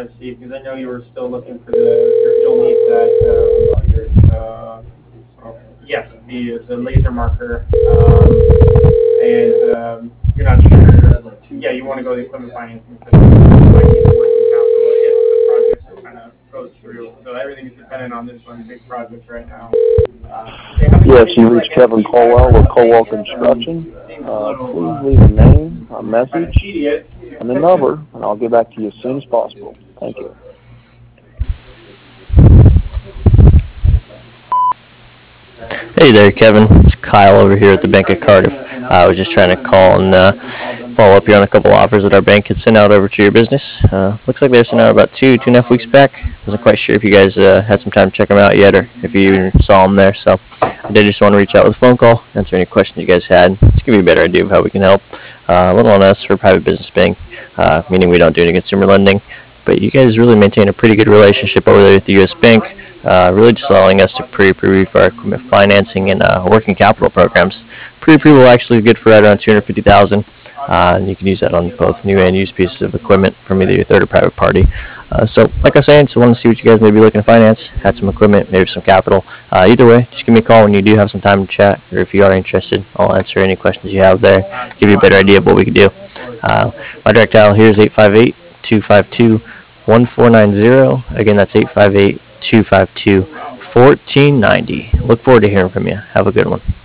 to see, because I know you were still looking for you'll need yes, the laser marker, and you're not sure. Yeah, you want to go the equipment financing system. Like the working capital if the project kind of goes through. So everything is dependent on this one big project right now. Yes, you reached Kevin Colwell with Colwell Construction. Please leave a name, a message, and a number, and I'll get back to you as soon as possible. Thank you. Hey there, Kevin. It's Kyle over here at the Bank of Cardiff. I was just trying to call and follow up here on a couple offers that our bank had sent out over to your business. Looks like they were sent out about 2.5 weeks back. Wasn't quite sure if you guys had some time to check them out yet, or if you even saw them there. So I did just want to reach out with a phone call, answer any questions you guys had, just give you a better idea of how we can help. A little on us for private business bank, meaning we don't do any consumer lending, but you guys really maintain a pretty good relationship over there with the U.S. Bank, really just allowing us to pre-approve for our equipment financing and working capital programs. Pre-approval actually is good for right around $250,000, and you can use that on both new and used pieces of equipment from either your third or private party. So, like I was saying, want to see what you guys may be looking to finance, had some equipment, maybe some capital. Either way, just give me a call when you do have some time to chat, or if you are interested, I'll answer any questions you have there, give you a better idea of what we can do. My direct dial here is 858-252-1490. Again, that's 858-252-1490. Look forward to hearing from you. Have a good one.